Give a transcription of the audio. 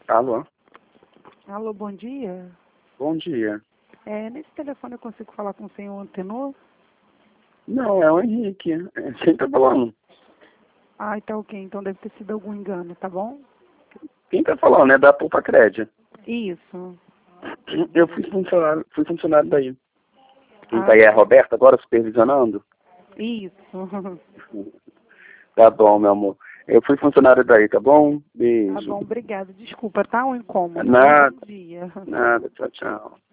Alô? Alô, bom dia. Bom dia. Nesse telefone eu consigo falar com o senhor Antenor? Não, é o Henrique. Quem tá falando? Ah, tá ok. Então deve ter sido algum engano, tá bom? Quem tá falando? É da Poupa Crédito. Isso. Eu fui funcionário daí. Quem tá Ah, aí é a Roberta agora supervisionando? isso. Tá bom, meu amor. Eu fui funcionário daí, tá bom? Tá Beijo. bom, obrigada. Desculpa, tá? Um incômodo. Tenha um Nada, bom dia. nada. Tchau, tchau.